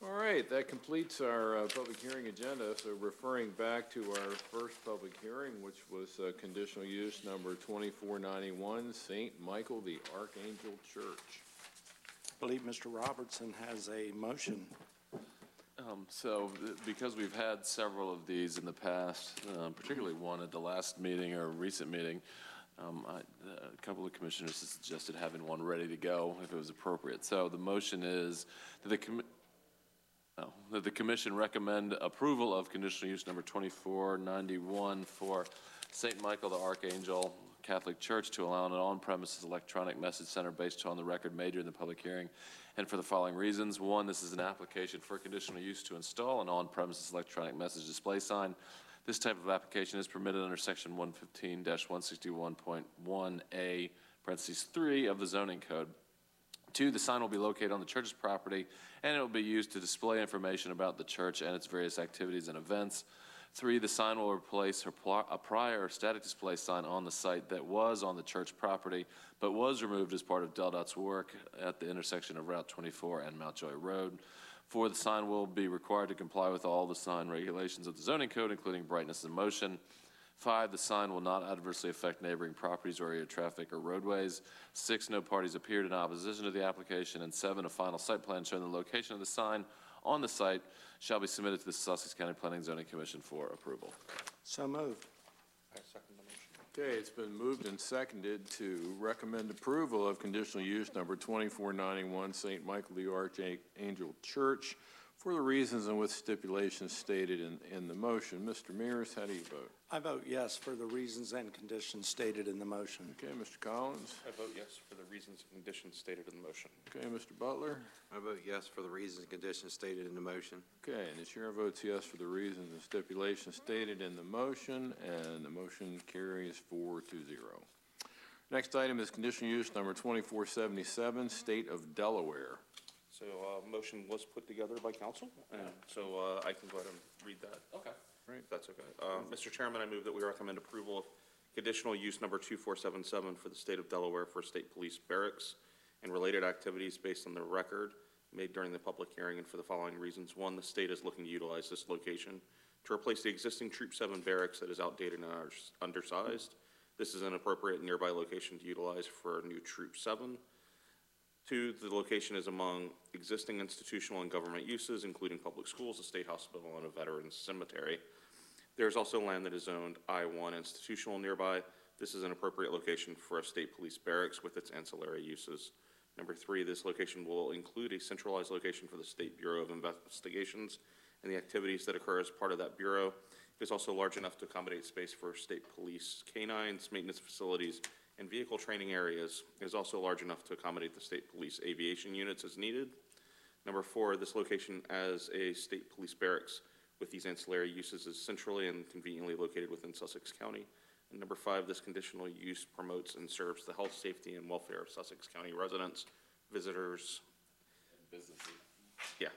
All right, that completes our public hearing agenda. So referring back to our first public hearing, which was conditional use number 2491, St. Michael the Archangel Church. I believe Mr. Robertson has a motion. Because we've had several of these in the past, particularly one at the last meeting or recent meeting, a couple of commissioners suggested having one ready to go if it was appropriate. So the motion is that the commission recommend approval of conditional use number 2491 for St. Michael the Archangel Catholic Church to allow an on-premises electronic message center based on the record made during the public hearing, and for the following reasons. One, this is an application for conditional use to install an on-premises electronic message display sign. This type of application is permitted under section 115-161.1A, parentheses 3 of the zoning code. 2, the sign will be located on the church's property, and it will be used to display information about the church and its various activities and events. 3, the sign will replace a prior static display sign on the site that was on the church property, but was removed as part of DelDOT's work at the intersection of Route 24 and Mountjoy Road. 4, the sign will be required to comply with all the sign regulations of the zoning code, including brightness and motion. 5, the sign will not adversely affect neighboring properties or area traffic or roadways. 6, no parties appeared in opposition to the application. And 7, a final site plan showing the location of the sign on the site shall be submitted to the Sussex County Planning and Zoning Commission for approval. So moved. I second the motion. Okay, it's been moved and seconded to recommend approval of conditional use number 2491, St. Michael the Archangel Church, for the reasons and with stipulations stated in the motion. Mr. Mears, how do you vote? I vote yes for the reasons and conditions stated in the motion. Okay, Mr. Collins? I vote yes for the reasons and conditions stated in the motion. Okay, Mr. Butler? I vote yes for the reasons and conditions stated in the motion. Okay, and the chair votes yes for the reasons and stipulations stated in the motion, and the motion carries 4-0. Next item is conditional use number 2477, State of Delaware. So motion was put together by council, and so I can go ahead and read that. Okay. Right. If that's okay. Mr. Chairman, I move that we recommend approval of conditional use number 2477 for the state of Delaware for state police barracks and related activities based on the record made during the public hearing, and for the following reasons. 1, the state is looking to utilize this location to replace the existing Troop 7 barracks that is outdated and undersized. This is an appropriate nearby location to utilize for new Troop 7. 2, the location is among existing institutional and government uses, including public schools, a state hospital, and a veterans cemetery. There is also land that is zoned I-1 institutional nearby. This is an appropriate location for a state police barracks with its ancillary uses. Number 3, this location will include a centralized location for the State Bureau of Investigations and the activities that occur as part of that bureau. It is also large enough to accommodate space for state police canines, maintenance facilities, and vehicle training areas. It is also large enough to accommodate the state police aviation units as needed. Number 4, this location as a state police barracks with these ancillary uses is centrally and conveniently located within Sussex County. And number 5, this conditional use promotes and serves the health, safety, and welfare of Sussex County residents, visitors, And businesses. Yeah.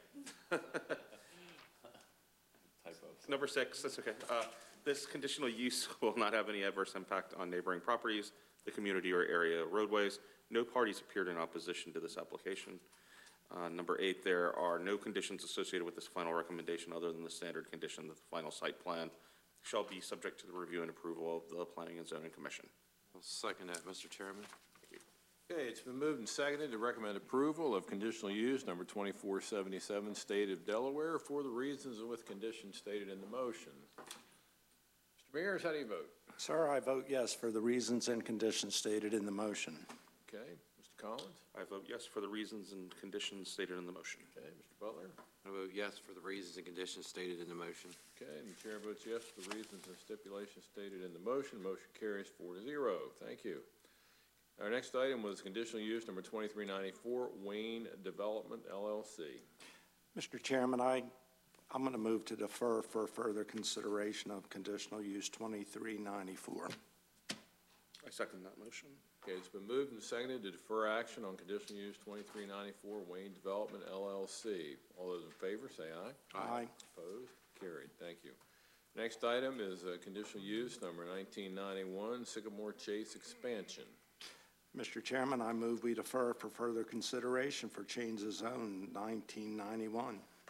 Typos. Number 6, that's okay. This conditional use will not have any adverse impact on neighboring properties, the community or area roadways. No parties appeared in opposition to this application. Number 8, there are no conditions associated with this final recommendation other than the standard condition that the final site plan shall be subject to the review and approval of the Planning and Zoning Commission. I'll second that, Mr. Chairman. Okay, it's been moved and seconded to recommend approval of conditional use number 2477, State of Delaware, for the reasons and with conditions stated in the motion. Mr. Mears, how do you vote? Sir, I vote yes for the reasons and conditions stated in the motion. Okay, Mr. Collins? I vote yes for the reasons and conditions stated in the motion. Okay, Mr. Butler? I vote yes for the reasons and conditions stated in the motion. Okay, and the chair votes yes for the reasons and stipulations stated in the motion. Motion carries 4-0. Thank you. Our next item was conditional use number 2394, Wayne Development, LLC. Mr. Chairman, I'm going to move to defer for further consideration of conditional use 2394. I second that motion. Okay, it's been moved and seconded to defer action on conditional use 2394, Wayne Development, LLC. All those in favor say aye. Aye. Opposed? Carried. Thank you. Next item is conditional use number 1991, Sycamore Chase Expansion. Mr. Chairman, I move we defer for further consideration for change of zone 1991.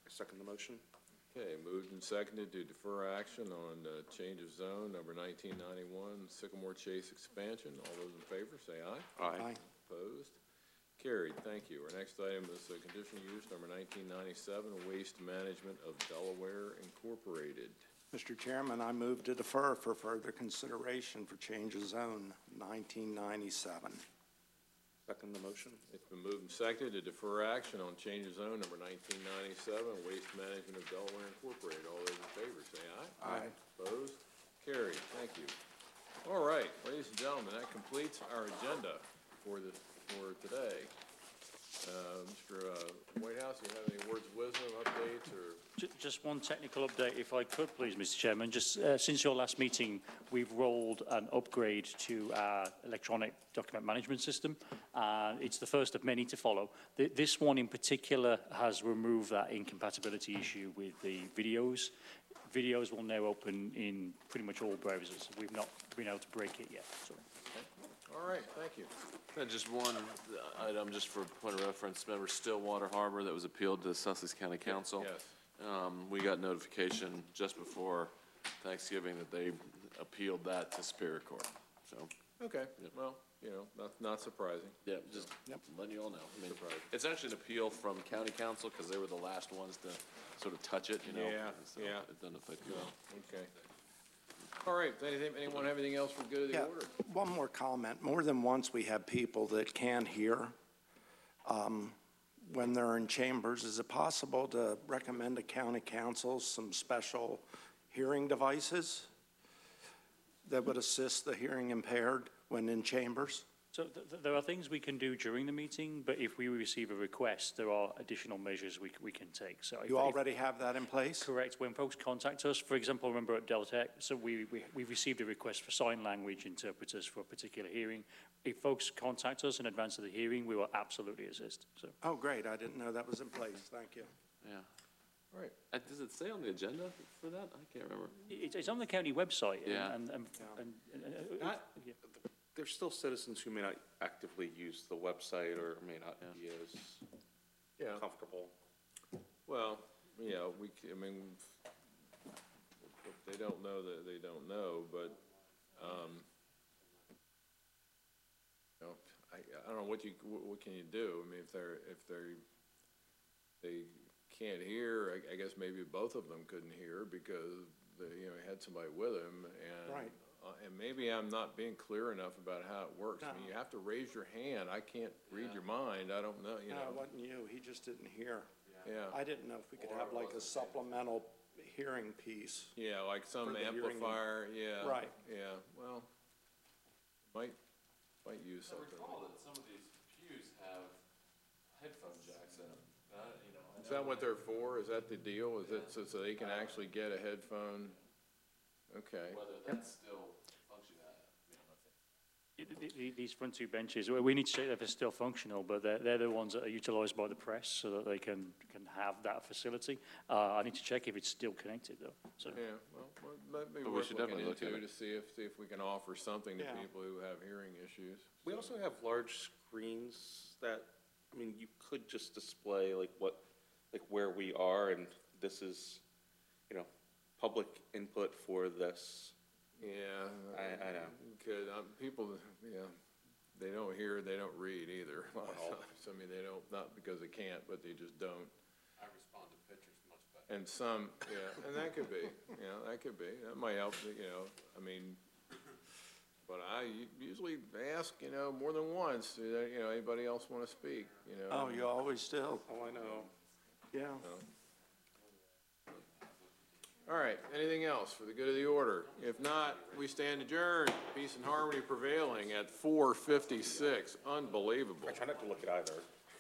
I second the motion. Okay, moved and seconded to defer action on change of zone number 1991, Sycamore Chase expansion. All those in favor, say aye. Aye. Opposed? Carried, thank you. Our next item is conditional use number 1997, Waste Management of Delaware Incorporated. Mr. Chairman, I move to defer for further consideration for change of zone 1997. Second the motion. It's been moved and seconded to defer action on change of zone number 1997, Waste Management of Delaware Incorporated. All those in favor, say aye. Aye. Opposed? Carried, thank you. All right, ladies and gentlemen, that completes our agenda for today. Mr. Whitehouse, you have any words of wisdom, updates, or? Just one technical update, if I could, please, Mr. Chairman. Just since your last meeting, we've rolled an upgrade to our electronic document management system. It's the first of many to follow. This one in particular has removed that incompatibility issue with the videos. Videos will now open in pretty much all browsers. We've not been able to break it yet. So. All right, thank you. And just one item, just for point of reference, remember Stillwater Harbor that was appealed to Sussex County Council? Yes. We got notification just before Thanksgiving that they appealed that to Superior Court, so. Okay, well, not surprising. Yeah, just letting you all know. I mean, it's actually an appeal from county council because they were the last ones to sort of touch it, you know? Yeah, so yeah. It doesn't affect you all. Okay. All right, anyone have anything else for good of the Yeah, order? one more comment. More than once, we have people that can't hear when they're in chambers. Is it possible to recommend to county council some special hearing devices that would assist the hearing impaired when in chambers? So there are things we can do during the meeting, but if we receive a request, there are additional measures we can take. So You already have that in place? Correct. When folks contact us, for example, remember at Deltec, so we received a request for sign language interpreters for a particular hearing. If folks contact us in advance of the hearing, we will absolutely assist. So. Oh, great. I didn't know that was in place. Thank you. Yeah. All right. Does it say on the agenda for that? I can't remember. It's on the county website. Yeah. Yeah. There's still citizens who may not actively use the website or may not be as Yeah, comfortable. well, I mean, if they don't know that they don't know, but, I don't know what can you do? I mean, if they can't hear, I guess maybe both of them couldn't hear because they, had somebody with them and. Right. And maybe I'm not being clear enough about how it works. I mean, you have to raise your hand. I can't read your mind. I don't know, No, it wasn't you. He just didn't hear. Yeah. I didn't know if we could have like a supplemental hearing piece. Yeah, like some For the hearing. amplifier, yeah. Right. Yeah, well, might use I something. recall that some of these pews have headphone jacks in them. Is that what they're for? Is that the deal? Is it so they can actually get a headphone? Okay. Whether that's still functioning, These front two benches, we need to check if they're still functional, but they're the ones that are utilised by the press so that they can have that facility. I need to check if it's still connected though. So. Yeah, well, maybe But we worth should looking definitely look at into it. to see if we can offer something to Yeah. people who have hearing issues. We also have large screens that, I mean, you could just display like where we are, and this is, public input for this. Yeah. I know. Because people, they don't hear, they don't read either. A lot of times. I mean, they don't, not because they can't, but they just don't. I respond to pictures much better. And some, and that could be, that could be. That might help, I mean, but I usually ask, more than once, anybody else want to speak, Oh, you always do. Oh, I know. Yeah. All right, anything else for the good of the order? If not, we stand adjourned. Peace and harmony prevailing at 4:56. Unbelievable. I try not to look at either.